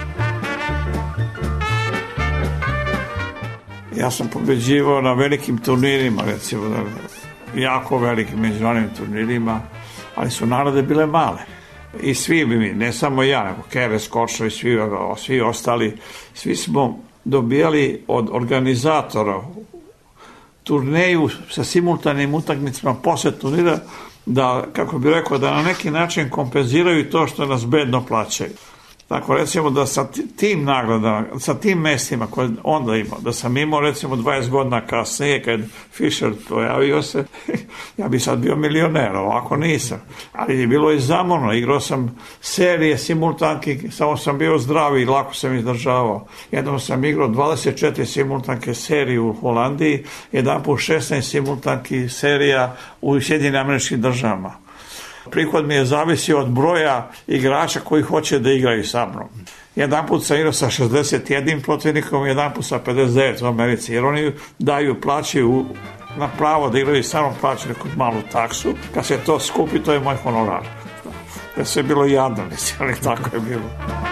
Ja sam pobeđivao na velikim turnirima, recimo, jako velikim međunarodnim turnirima, ali su nagrade bile male. I svi mi, ne samo ja, nego Keres, Kočo i svi, svi ostali, svi smo dobijali od organizatora turneju sa simultanim utakmicama posle turnira, da, kako bi rekao, da na neki način kompenziraju to što nas bedno plaćaju. Tako, recimo, da sa tim nagradama, sa tim mestima koje onda imao, da sam imao, recimo, dvadeset godina kasnije, kad Fischer pojavio se, ja bi sad bio milioner, ovako nisam. Ali je bilo i zamorno, igrao sam serije simultanki, samo sam bio zdravi i lako sam izdržavao. Jednom sam igrao dvadeset četiri simultanke serije u Holandiji, jedan put šesnaest simultanki serija u Sjedinjenim Američkim Državama. Prihod mi je zavisio od broja igrača koji hoće da igraju sa mnom. Jedan put sam igrao sa šezdeset jednim protivnikom, jedan put sa pedeset devet u Americi, jer oni daju, plaćaju na pravo da igraju sa mnom, plaćaju neku malu taksu. Kad se to skupi, to je moj honorar. Da se je bilo jadno, mislim, ali tako je bilo.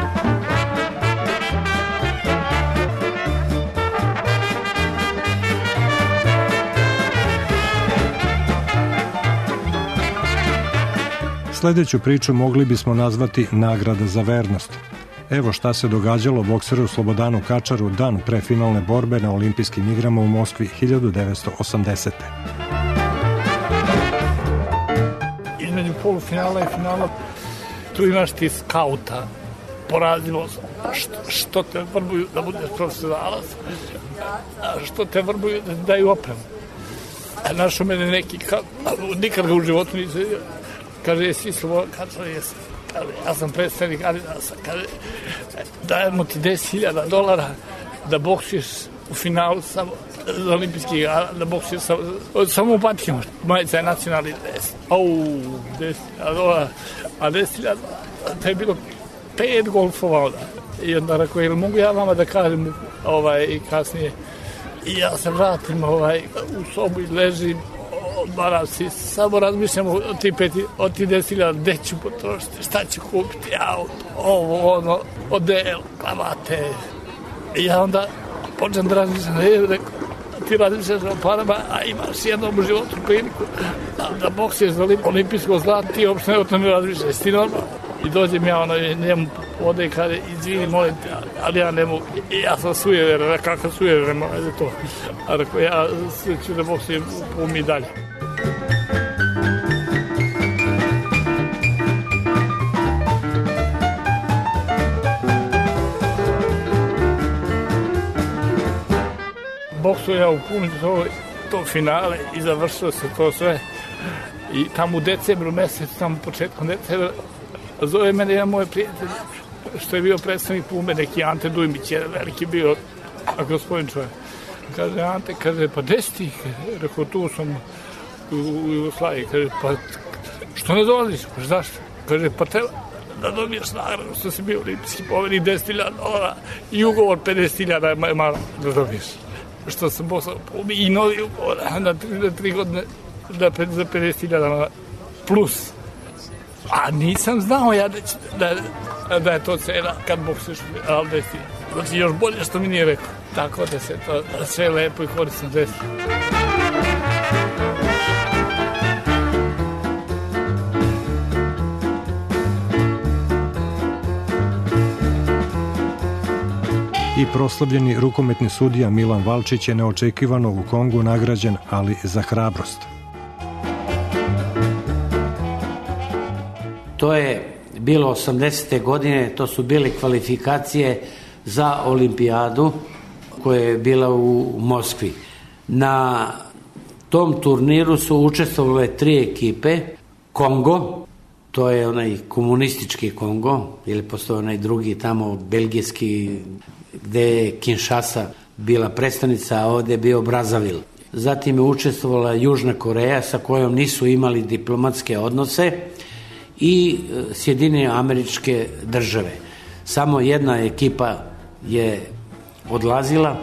Sledeću priču mogli bismo nazvati nagrada za vernost. Evo šta se događalo bokseru Slobodanu Kačaru dan pre finalne borbe na olimpijskim igrama u Moskvi hiljadu devetsto osamdesete. Između polufinala i finala tu imaš ti skauta po razlivom što, što te vrbuju da budeš profesionalac, a što te vrbuju da daju opremu. A našo mene neki, ka, nikad ga u životu nisam. Kaže, jesi Slobodan Kačar, jesi. Ja sam predstavnik Adidasa. Kaže, dajemo ti deset hiljada dolara da boksiš u finalu samo za olimpijski igara, da boksiš samo, samo u patikama. Majica je nacionalni dres. Au, deset hiljada dolara. A deset hiljada, to je bilo pet golfova onda. I onda rekao, jel mogu ja vama da kažem ovaj, i kasnije. I ja se vratim ovaj, u sobu i ležim. Odmaram si, samo razmišljam o ti peti, o ti deset hiljada, gde ću potrošiti, šta ću kupiti, auto, ovo, ono, odel, kravate. I ja onda počnem da razmišljam, e, ti razmišljaš o parama, a imaš jednom u životu priliku da, da boksuješ za olimpijsko zlato, ti uopšte o tome razmišljaš, ti normalno. I dođem ja ono, njemu ode i kaže, izvini, molim te, ali ja ne mogu, ja sam sujever, kakav sujever, molim za to. A rekao, ja ću da boksujem po mi dalje. Boksuo ja u puni to, to finale i završilo se to sve. I tamo u decembru mesec, tamo početkom decembra, zove mene jedan moj prijatelj, što je bio predstavnik Pume, neki Ante Dujmić, je veliki bio, a gospodin čovjek. Kaže, Ante, kaže, pa gde si ti? Rekao, tu sam u, u Jugoslaviji. Kaže, pa što ne dolaziš? Pa zašto? Kaže, pa treba da dobiješ nagradu što si bio olimpijski pobednik deset hiljada dolara i ugovor pedeset hiljada je malo da dobiješ. Što sam posao i novi ugovor na tri, na tri godine da, za pedeset hiljada plus. A nisam znao ja da, će, da, da je to cena kad boksuješ al desi. Znači još bolje što mi nije rekao. Tako da se to sve lepo i korisno desi. I proslavljeni rukometni sudija Milan Valčić je neočekivano u Kongu nagrađen, ali za hrabrost. To je bilo osamdesete godine, to su bile kvalifikacije za olimpijadu koja je bila u Moskvi. Na tom turniru su učestvovale tri ekipe. Kongo, to je onaj komunistički Kongo, ili postoje onaj drugi tamo belgijski, gde je Kinshasa bila predstavnica, a ovde je bio Brazavil. Zatim je učestvovala Južna Koreja sa kojom nisu imali diplomatske odnose i Sjedinjene Američke Države. Samo jedna ekipa je odlazila.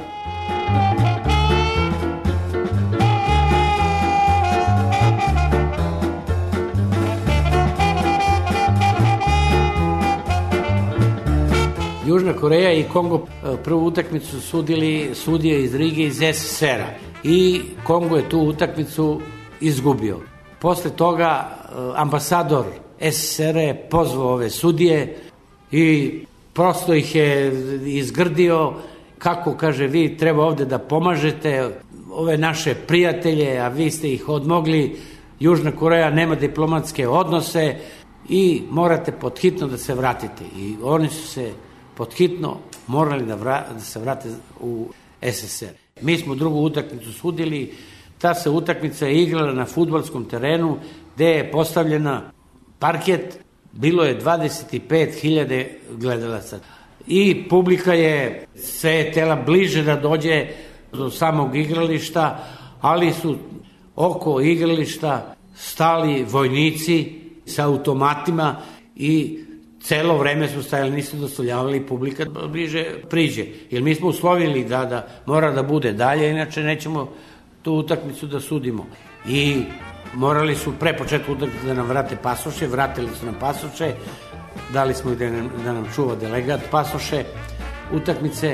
Južna Koreja i Kongo prvu utakmicu sudili sudije iz Rige iz es es er a i Kongo je tu utakmicu izgubio. Posle toga ambasador es es er a je pozvao ove sudije i prosto ih je izgrdio kako, kaže, vi treba ovde da pomažete ove naše prijatelje, a vi ste ih odmogli, Južna Koreja nema diplomatske odnose i morate podhitno da se vratite. I oni su se podhitno morali da, vra, da se vrate u es es er. Mi smo drugu utakmicu sudili, ta se utakmica je igrala na fudbalskom terenu gde je postavljena parket, bilo je dvadeset pet hiljada gledalaca i publika je se tela bliže da dođe do samog igrališta, ali su oko igrališta stali vojnici sa automatima i celo vreme su stajali, nisu dozvoljavali publika bliže priđe. Jer mi smo uslovili da, da mora da bude dalje, inače nećemo tu utakmicu da sudimo. I morali su pre početka utakmice da nam vrate pasoše, vratili su nam pasoše, dali smo ih da nam, da nam čuva delegat pasoše utakmice.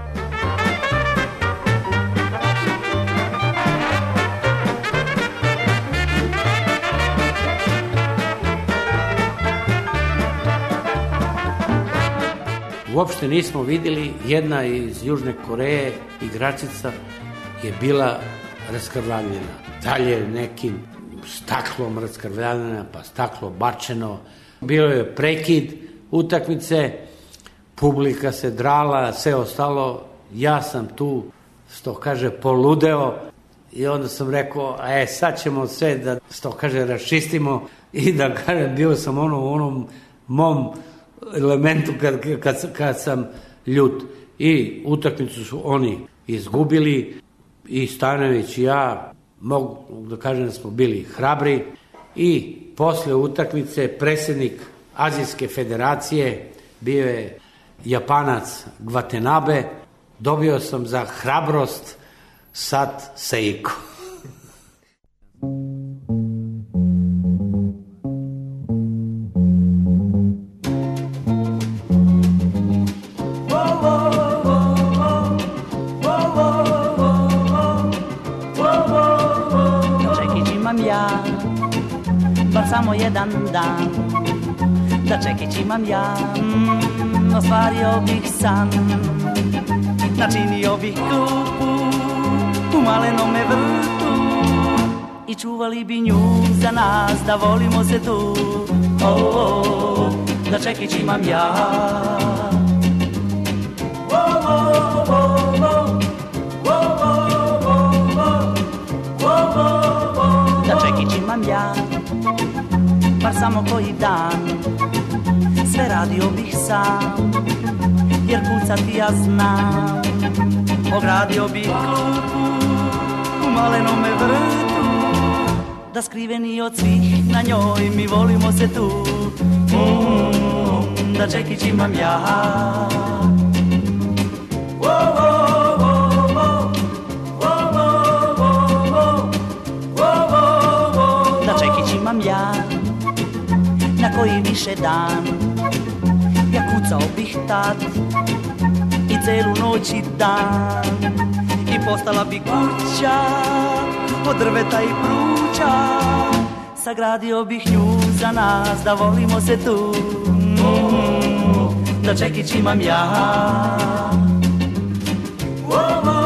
Uopšte nismo videli, jedna iz Južne Koreje, igračica, je bila raskrvavljena. Dalje nekim staklom raskrvljavljena, pa staklo bačeno. Bilo je prekid utakmice, publika se drala, sve ostalo. Ja sam tu, što kaže, poludeo i onda sam rekao, e, sad ćemo sve da, što kaže, raščistimo i da kažem, bio sam ono u onom mom elementu kad, kad, kad sam ljut. I utakmicu su oni izgubili i Stanojević i ja, mogu da kažem da smo bili hrabri i posle utakmice predsjednik Azijske federacije bio je Japanac Gvatenabe, dobio sam za hrabrost Sat Seiko. Bar samo jedan dan, da čekić imam ja, mm, ostvario bih san, načinio bih klupu u malenome vrtu i čuvali bi nju za nas, da volimo se tu, oh, oh, da čekić imam ja. Oh, oh, oh, oh. Da čekić imam ja, bar samo koji dan, sve radio bih sam, jer pucati ja znam. Ogradio bih klupu u malenome vrtu, da skriveni od svih na njoj mi volimo se tu, mm, da čekić imam ja. Oh, oh, oh, oh. Imam ja, na koji više dan, ja kucao bih tad i celu noć i dan, i postala bi kuća od drveta i pruća, sagradio bih nju za nas, da volimo se tu, mm, da čekić imam ja. Oh, oh.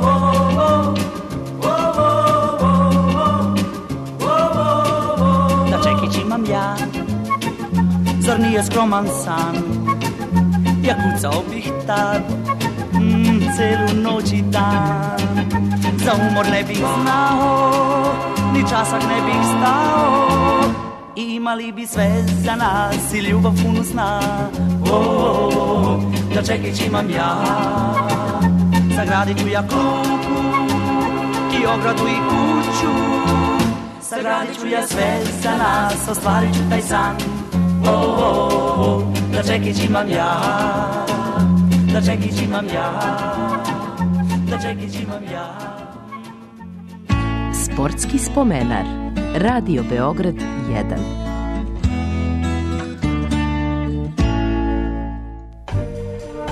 Ja, zar nije skroman san, ja kucao bih tad, mm, celu noć i dan, za umor ne bih znao, ni časak ne bih stao, i imali bi sve za nas i ljubav punu sna, oh, oh, oh, da čekić imam ja, sagradit ću ja klupu i ogradu i kuću, sagradit ću ja sve za nas, ostvarit ću taj san, oh, oh, oh, da čekić imam ja, da čekić imam ja, da čekić imam ja. Sportski spomenar. Radio Beograd jedan.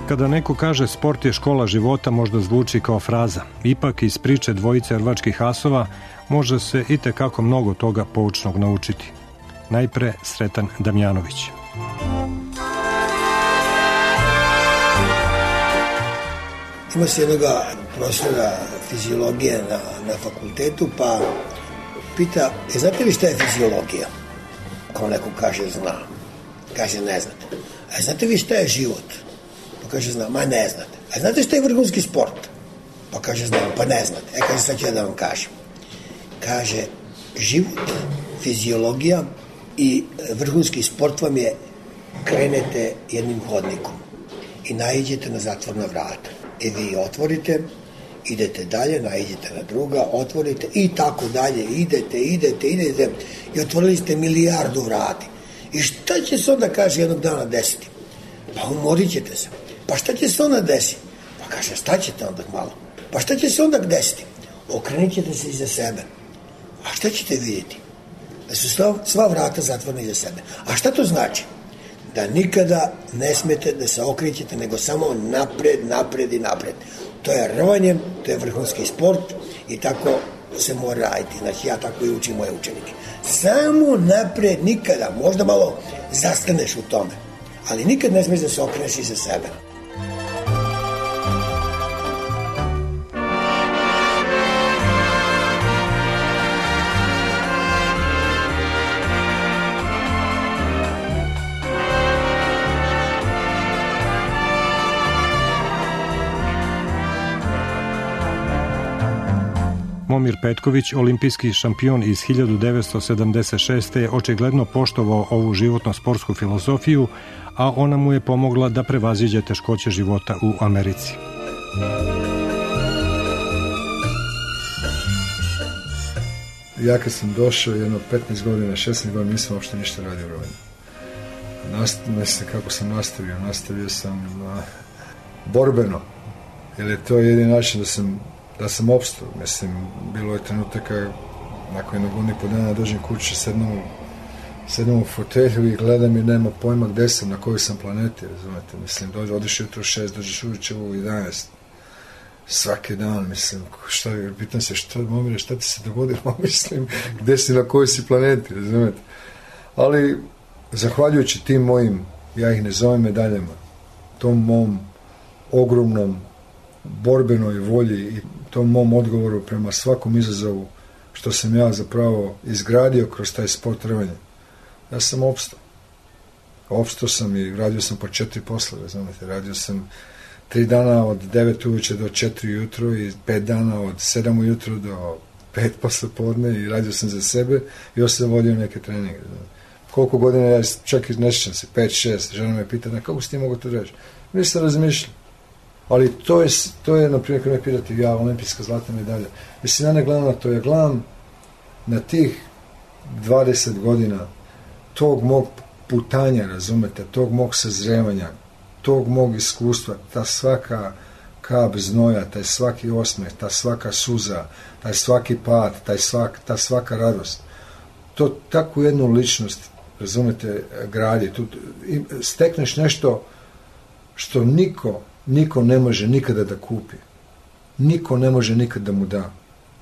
Kada neko kaže sport je škola života, možda zvuči kao fraza. Ipak iz priče dvojice rvačkih asova može se i tekako mnogo toga poučnog naučiti. Najpre Sretan Damjanović. Ima se jednoga profesora fiziologije na, na fakultetu, pa pita, e, znate li šta je fiziologija? Kao neko kaže, zna. Kaže, ne znate. A znate vi šta je život? Pa kaže, znam. Ma ne znate. A znate šta je vrhunski sport? Pa kaže, znam. Pa ne znate. E, kaže, sad ću ja da vam kažem. Kaže, život, fiziologija i vrhunski sport vam je, krenete jednim hodnikom i naiđete na zatvorna vrata. I vi otvorite, idete dalje, naiđete na druga, otvorite i tako dalje, idete, idete, idete i otvorili ste milijardu vrati. I šta će se onda, kaže, jednog dana desiti? Pa umorit ćete se. Pa šta će se onda desiti? Pa kaže, staćete onda malo. Pa šta će se onda desiti? Okrenit ćete se iza sebe. A šta ćete vidjeti? Da su sva, sva vrata zatvorena iza sebe. A šta to znači? Da nikada ne smete da se okrećete, nego samo napred, napred i napred. To je rvanje, to je vrhunski sport i tako se mora raditi. Znači, ja tako i učim moje učenike. Samo napred, nikada. Možda malo zastaneš u tome, ali nikad ne smiješ da se okreneš iza sebe. Momir Petković, olimpijski šampion iz hiljadu devetsto sedamdeset šeste. je očigledno poštovao ovu životno-sportsku filozofiju, a ona mu je pomogla da prevaziđe teškoće života u Americi. Ja kad sam došao jedno petnaest godina, šesnaest godina, nisam uopšte ništa radio u rovanju. Mislim kako sam nastavio, nastavio sam uh, borbeno, jer je to jedini način da sam da sam opstao. Mislim, bilo je trenutaka nakon jednog godina i po dana dođem kući, sednem, sednem u fotelju i gledam i nema pojma gde sam, na kojoj sam planeti, razumete. Mislim, dođe, odiš jutro u šest, dođeš uveče u jedanaest. Svaki dan, mislim, šta, pitam se, šta, momire, šta ti se dogodilo, mislim, gde si, na kojoj si planeti, razumete. Ali, zahvaljujući tim mojim, ja ih ne zovem medaljama, tom mom ogromnom borbenoj volji i tom mom odgovoru prema svakom izazovu što sam ja zapravo izgradio kroz taj sport rvanja, ja sam opstao. Opstao sam i radio sam po četiri poslove, znate, radio sam tri dana od devet uveče do četiri ujutro i pet dana od sedam ujutro do pet posle podne i radio sam za sebe i još sam vodio neke treninge. Znate. Koliko godina, ja čak i ne sjećam se, pet, šest, žena me pita, na kako si ti mogu to reći? Nisam razmišljao. Ali to je, to je, na primjer, kad me pitati, ja, olimpijska zlatna medalja. Mislim, ja ne gledam na to, ja gledam na tih dvadeset godina tog mog putanja, razumete, tog mog sazrevanja, tog mog iskustva, ta svaka kap znoja, taj svaki osmeh, ta svaka suza, taj svaki pad, taj svak, ta svaka radost. To takvu jednu ličnost, razumete, gradi. Tu stekneš nešto što niko Niko ne može nikada da kupi. Niko ne može nikada da mu da.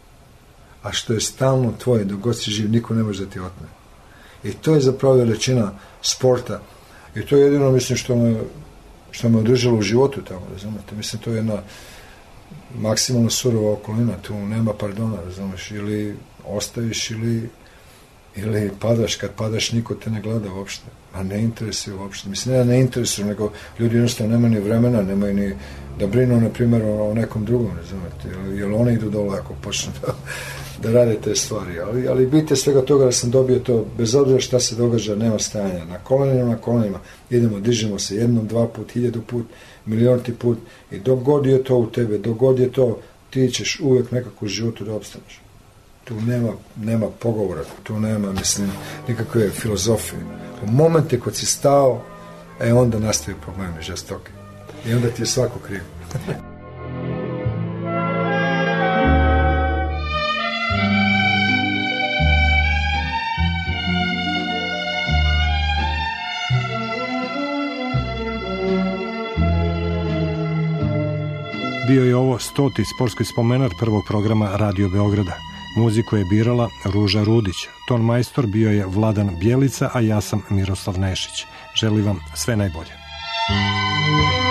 A što je stalno tvoje, dok god si živ, niko ne može da ti otme. I to je zapravo veličina sporta. I to je jedino, mislim, što me, što me održalo u životu tamo, razumete. Mislim, to je jedna maksimalno surova okolina. Tu nema pardona, razumeš. Ili ostaviš, ili, ili padaš. Kad padaš, niko te ne gleda uopšte. A ne interesuje uopšte. Mislim, ne, ne interesuje, nego ljudi jednostavno nemaju ni vremena, nemaju ni da brinu, na primjer, o nekom drugom, razumete, jer oni idu dole ako počnu da, da rade te stvari. Ali, ali bite svega toga da sam dobio to, bez obzira šta se događa, nema stajanja. Na kolenima, na kolenima, idemo, dižemo se jednom, dva put, hiljadu put, milionti put i dok god je to u tebe, dok god je to, ti ćeš uvek nekako u životu da opstaneš. Tu nema, nema pogovora, tu nema, mislim, nikakve filozofije. U momente kad si stao, e onda nastaju problemi žestoke. I onda ti je svako kriv. Bio je ovo stoti sportski spomenar prvog programa Radio Beograda. Muziku je birala Ruža Rudić. Ton majstor bio je Vladan Bjelica, a ja sam Miroslav Nešić. Želim vam sve najbolje.